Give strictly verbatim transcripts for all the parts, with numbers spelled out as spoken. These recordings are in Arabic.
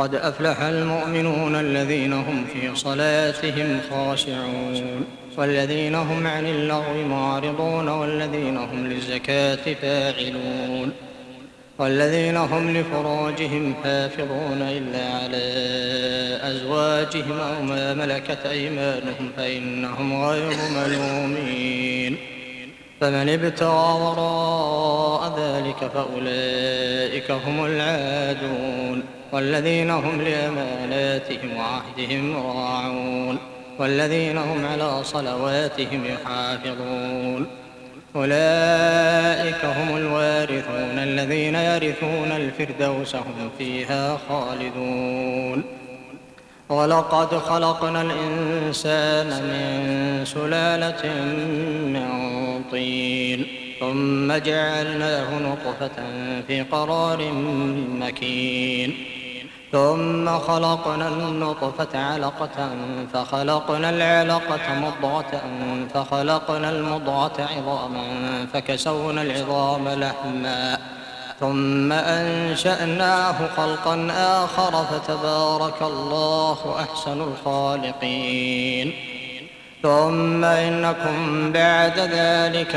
قد أفلح المؤمنون الذين هم في صلاتهم خاشعون والذين هم عن اللغو معرضون والذين هم للزكاة فاعلون والذين هم لفروجهم حافظون إلا على أزواجهم أو ما ملكت أيمانهم فإنهم غير ملومين. فمن ابتغى وراء ذلك فأولئك هم العادون والذين هم لأماناتهم وعهدهم راعون والذين هم على صلواتهم يحافظون. أولئك هم الوارثون الذين يرثون الفردوس هم فيها خالدون. ولقد خلقنا الإنسان من سلالة من طين ثم جعلناه نطفة في قرار مكين ثم خلقنا النطفة علقة فخلقنا العلقة مضغة فخلقنا المضغة عظاما فكسونا العظام لحما ثم أنشأناه خلقا آخر فتبارك الله أحسن الخالقين. ثم إنكم بعد ذلك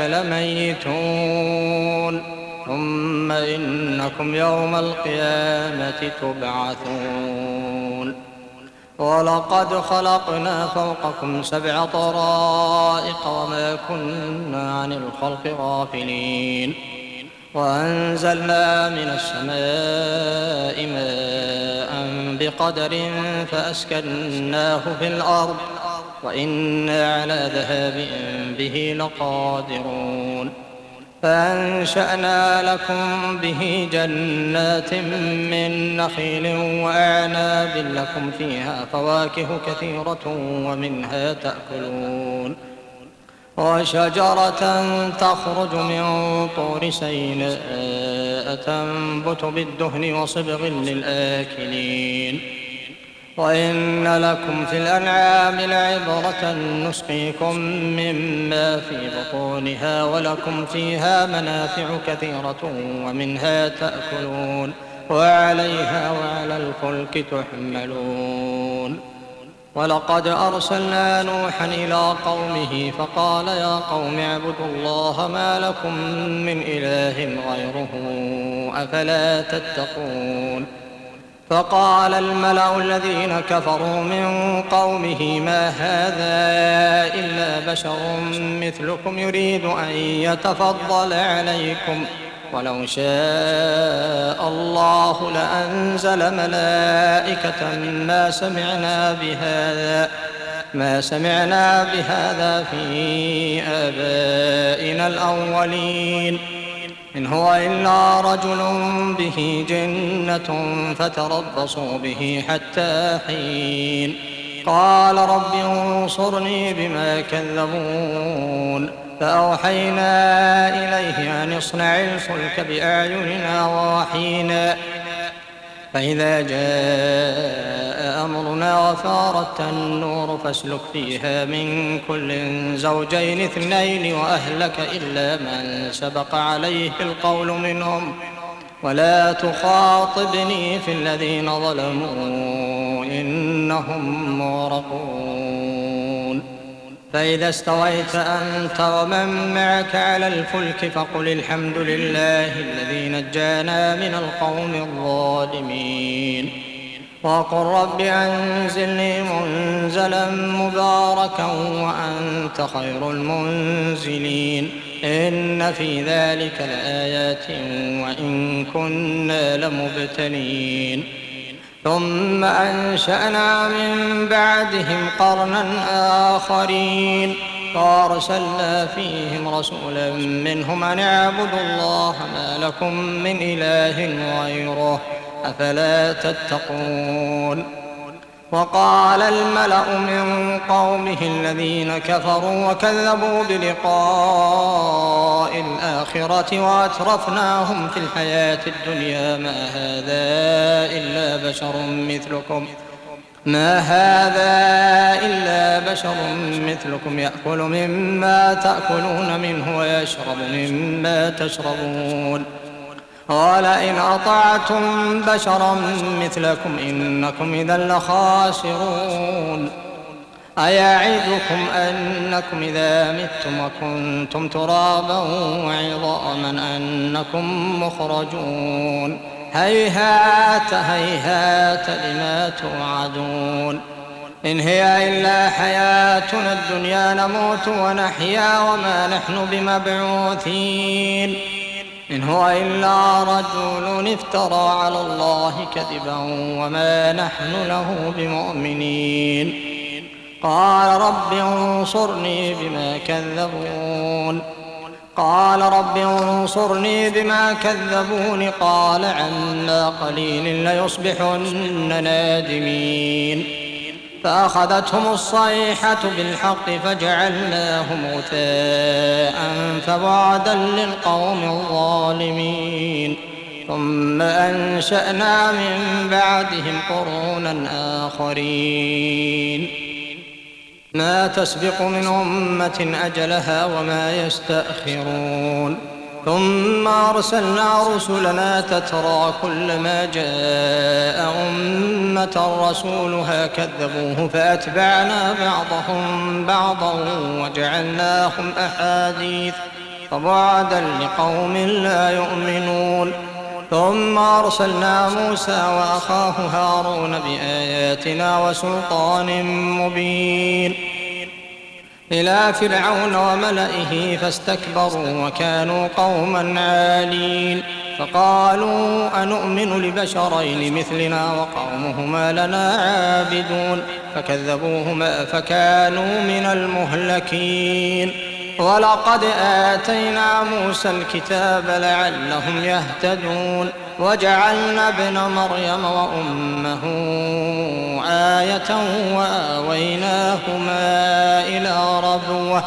لميتون ثم إنكم يوم القيامة تبعثون. ولقد خلقنا فوقكم سبع طرائق وما كنا عن الخلق غافلين وأنزلنا من السماء ماء بقدر فأسكناه في الأرض وإنا على ذهاب به لقادرون. فأنشأنا لكم به جنات من نخيل وأعناب لكم فيها فواكه كثيرة ومنها تأكلون وشجرة تخرج من طور سيناء تنبت بالدهن وصبغ للآكلين. وإن لكم في الأنعام لعبرة نسقيكم مما في بطونها ولكم فيها منافع كثيرة ومنها تأكلون وعليها وعلى الفلك تحملون. ولقد أرسلنا نوحا إلى قومه فقال يا قوم اعبدوا الله ما لكم من إله غيره أفلا تتقون. فقال الملأ الذين كفروا من قومه ما هذا إلا بشر مثلكم يريد أن يتفضل عليكم ولو شاء الله لأنزل ملائكة ما سمعنا بهذا ما سمعنا بهذا في آبائنا الأولين إن هو إلا رجل به جنة فتربصوا به حتى حين. قال رب انصرني بما كذبون. فأوحينا إليه أن اصنع الفلك بأعيننا ووحينا فإذا جاء أمرنا وفارت النور فاسلك فيها من كل زوجين اثنين وأهلك إلا من سبق عليه القول منهم ولا تخاطبني في الذين ظلموا إنهم مغرقون. فإذا استويت أنت ومن معك على الفلك فقل الحمد لله الذي نجانا من القوم الظالمين وقل رب أنزلني منزلا مباركا وأنت خير المنزلين إن في ذلك لآيات وإن كنا لمبتلين. ثم أنشأنا من بعدهم قرنا آخرين فأرسلنا فيهم رسولا منهم أن اعبدوا الله ما لكم من إله غيره أفلا تتقون. وقال الملأ من قومه الذين كفروا وكذبوا بلقاء الآخرة وأترفناهم في الحياة الدنيا ما هذا إلا بشر مثلكم ما هذا إلا بشر مثلكم يأكل مما تأكلون منه ويشرب مما تشربون ولئن أطعتم بشرا مثلكم إنكم إذا لخاسرون أيعدكم أنكم إذا متم وكنتم ترابا وعظاما أنكم مخرجون هيهات هيهات لما توعدون إن هي إلا حياتنا الدنيا نموت ونحيا وما نحن بمبعوثين إن هو إلا رجل افترى على الله كذبا وما نحن له بمؤمنين قال رب انصرني بما كذبون قال رب انصرني بما كذبون قال عما قليل ليصبحن نادمين فأخذتهم الصيحة بالحق فجعلناهم غثاء فبعدا للقوم الظالمين ثم أنشأنا من بعدهم قرونا آخرين ما تسبق من أمة أجلها وما يستأخرون ثم أرسلنا رسلنا تترى كلما جاء أمة رسولها كذبوه فأتبعنا بعضهم بعضا وجعلناهم أحاديث فبعدا لقوم لا يؤمنون ثم أرسلنا موسى وأخاه هارون بآياتنا وسلطان مبين إلى فرعون وملئه فاستكبروا وكانوا قوما عالين فقالوا أنؤمن لبشرين مثلنا وقومهما لنا عابدون فكذبوهما فكانوا من المهلكين ولقد آتينا موسى الكتاب لعلهم يهتدون وجعلنا ابن مريم وأمه آية وآويناهما إلى ربوة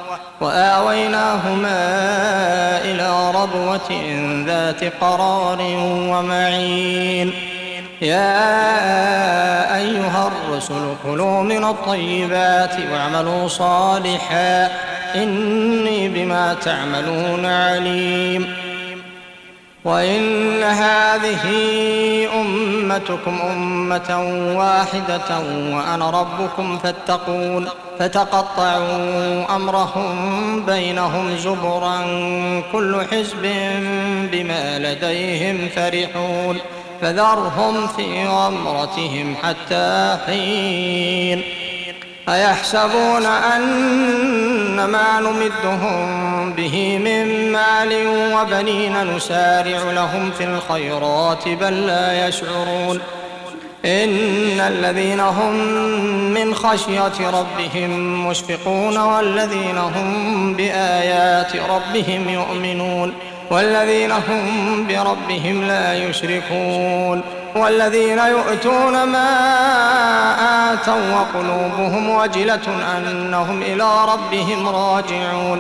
وآويناهما إلى ربوة ذات قرار ومعين يا أيها الرسل كلوا من الطيبات واعملوا صالحا إني بما تعملون عليم وإن هذه أمتكم أمة واحدة وأنا ربكم فاتقون فتقطعوا أمرهم بينهم زبرا كل حزب بما لديهم فرحون فذرهم في غمرتهم حتى حين أيحسبون أن ما نمدهم به من مال وبنين نسارع لهم في الخيرات بل لا يشعرون إن الذين هم من خشية ربهم مشفقون والذين هم بآيات ربهم يؤمنون والذين هم بربهم لا يشركون والذين يؤتون ما آتوا وقلوبهم وجلة أنهم إلى ربهم راجعون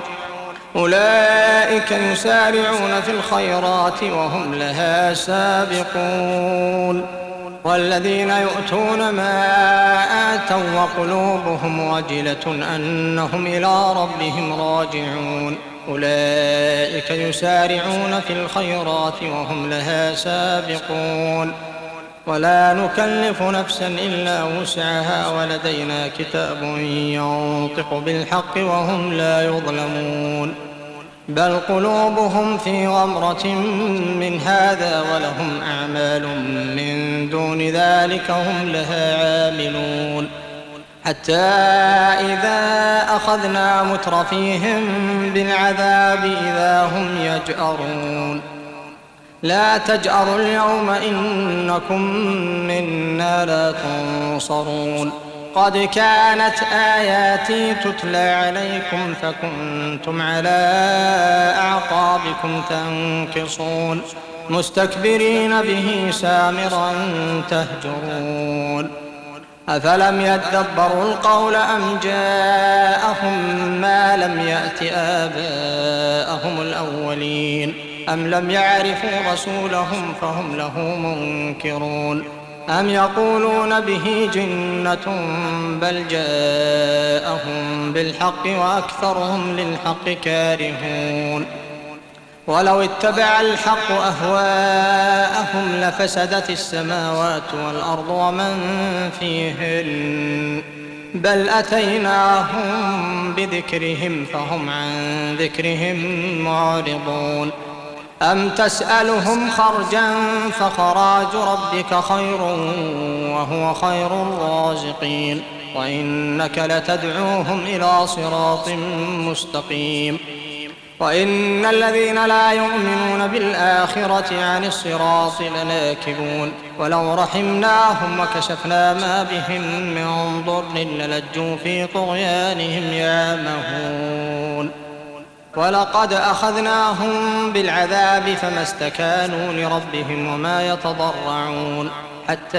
أولئك يسارعون في الخيرات وهم لها سابقون والذين يؤتون ما آتوا وقلوبهم وجلة أنهم إلى ربهم راجعون أولئك يسارعون في الخيرات وهم لها سابقون ولا نكلف نفسا إلا وسعها ولدينا كتاب ينطق بالحق وهم لا يظلمون بل قلوبهم في غمرة من هذا ولهم أعمال من دون ذلك هم لها عاملون حتى إذا أخذنا مترفيهم بالعذاب إذا هم يجأرون لا تجأروا اليوم إنكم منا لا تنصرون قد كانت آياتي تتلى عليكم فكنتم على أعقابكم تنكصون مستكبرين به سامرا تهجرون أفلم يدبروا القول أم جاءهم ما لم يأت آباءهم الأولين أم لم يعرفوا رسولهم فهم له منكرون أم يقولون به جنة بل جاءهم بالحق وأكثرهم للحق كارهون ولو اتبع الحق أهواءهم لفسدت السماوات والأرض ومن فيهن بل أتيناهم بذكرهم فهم عن ذكرهم معرضون أم تسألهم خرجا فخراج ربك خير وهو خير الرازقين وإنك لتدعوهم إلى صراط مستقيم وإن الذين لا يؤمنون بالآخرة عن الصراط لناكبون ولو رحمناهم وكشفنا ما بهم من ضر للجوا في طغيانهم يعمهون ولقد أخذناهم بالعذاب فما استكانوا لربهم وما يتضرعون حتى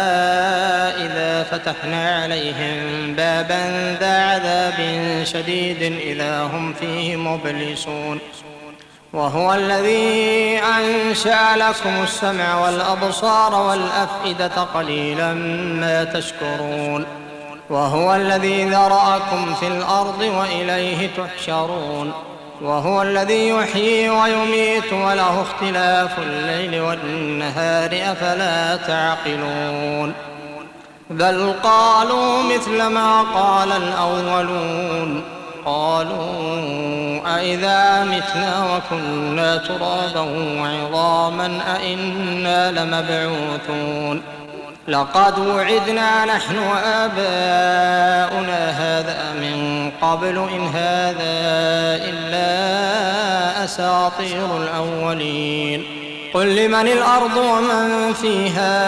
إذا فتحنا عليهم بابا ذا عذاب شديد إذا هم فيه مبلسون وهو الذي أنشأ لكم السمع والأبصار والأفئدة قليلا ما تشكرون وهو الذي ذرأكم في الأرض وإليه تحشرون وهو الذي يحيي ويميت وله اختلاف الليل والنهار أفلا تعقلون بل قالوا مثل ما قال الأولون قالوا أئذا متنا وكنا ترابا وعظاما أئنا لمبعوثون لقد وعدنا نحن وآباؤنا هذا من قبل إن هذا إلا أساطير الأولين قل لمن الأرض ومن فيها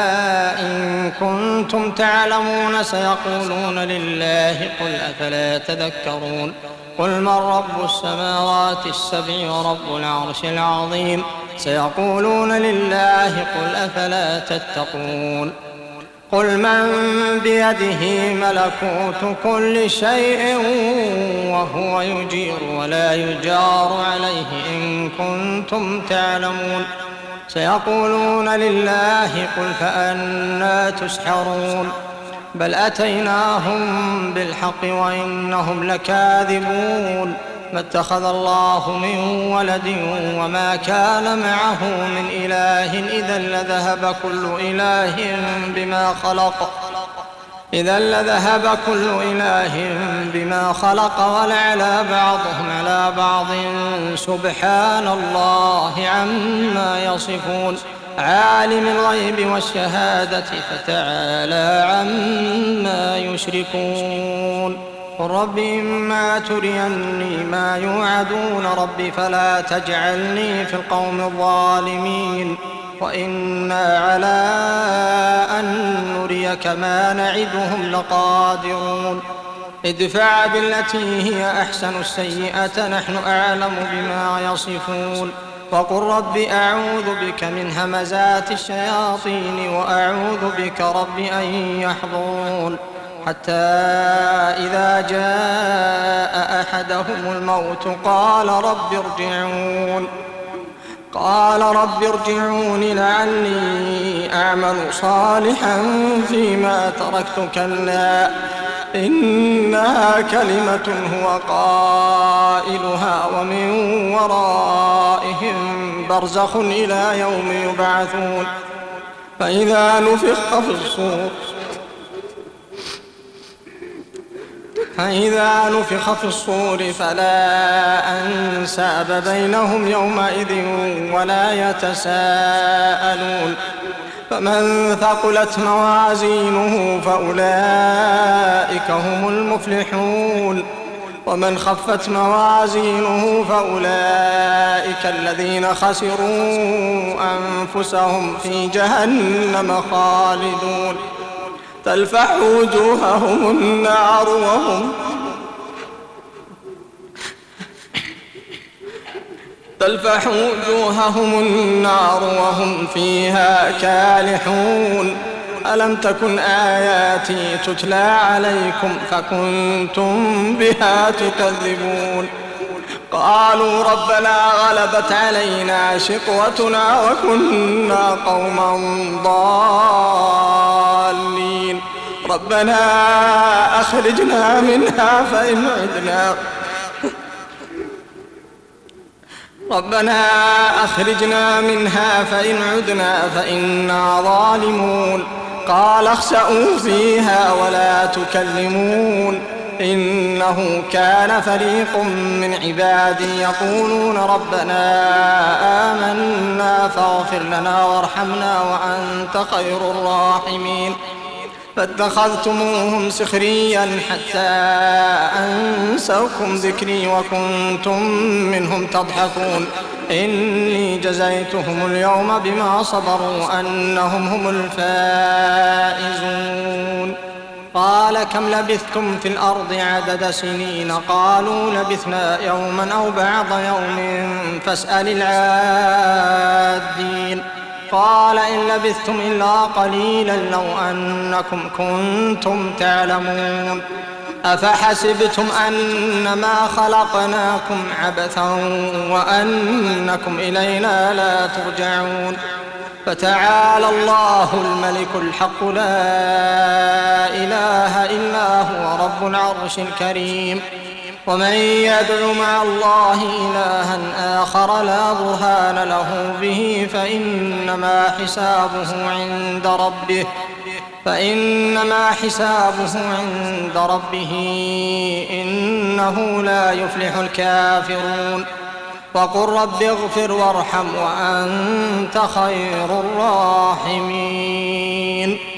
إن كنتم تعلمون سيقولون لله قل أفلا تذكرون قل من رب السماوات السبع ورب العرش العظيم سيقولون لله قل أفلا تتقون قل من بيده ملكوت كل شيء وهو يجير ولا يجار عليه إن كنتم تعلمون سيقولون لله قل فأنى تسحرون بل أتيناهم بالحق وإنهم لكاذبون ما اتخذ الله من ولد وما كان معه من إله إذا لذهب كل إله بما خلق إذا لذهب كل إله بما خلق ولعلى بعضهم على بعض سبحان الله عما يصفون عالم الغيب والشهادة فتعالى عما يشركون قل رب إما تريني ما يوعدون رب فلا تجعلني في القوم الظالمين وإنا على أن نريك ما نعدهم لقادرون ادفع بالتي هي أحسن السيئة نحن أعلم بما يصفون وقل رب أعوذ بك من همزات الشياطين وأعوذ بك رب أن يحضرون حتى إذا جاء أحدهم الموت قال رب ارجعون قال رب ارجعون لعلي أعمل صالحا فيما تركت كلا إنها كلمة هو قائلها ومن ورائهم برزخ إلى يوم يبعثون فإذا نفخ في الصور فإذا نفخ في الصور فلا أنساب بينهم يومئذ ولا يتساءلون فمن ثقلت موازينه فأولئك هم المفلحون ومن خفت موازينه فأولئك الذين خسروا أنفسهم في جهنم خالدون تلفح وجوههم النار وهم تلفح وجوههم النار وهم فيها كالحون ألم تكن آياتي تتلى عليكم فكنتم بها تكذبون قالوا ربنا غلبت علينا شقوتنا وكنا قوما ضالين ربنا أخرجنا منها فإن عدنا ربنا أخرجنا منها فإن عدنا فإنا ظالمون قال اخسئوا فيها ولا تكلمون إنه كان فريق من عبادي يقولون ربنا آمنا فاغفر لنا وارحمنا وأنت خير الراحمين فاتخذتموهم سخريا حتى أنسوكم ذكري وكنتم منهم تضحكون إني جزيتهم اليوم بما صبروا أنهم هم الفائزون قال كم لبثتم في الأرض عدد سنين قالوا لبثنا يوما أو بعض يوم فاسأل العادين قال إن لبثتم إلا قليلا لو أنكم كنتم تعلمون أفحسبتم أنما خلقناكم عبثا وأنكم إلينا لا ترجعون فتعالى الله الملك الحق لا إله إلا هو رب العرش الكريم ومن يدع مع الله إلها آخر لا برهان له به فإنما حسابه عند ربه فإنما حسابه عند ربه إنه لا يفلح الكافرون وقل رب اغفر وارحم وأنت خير الراحمين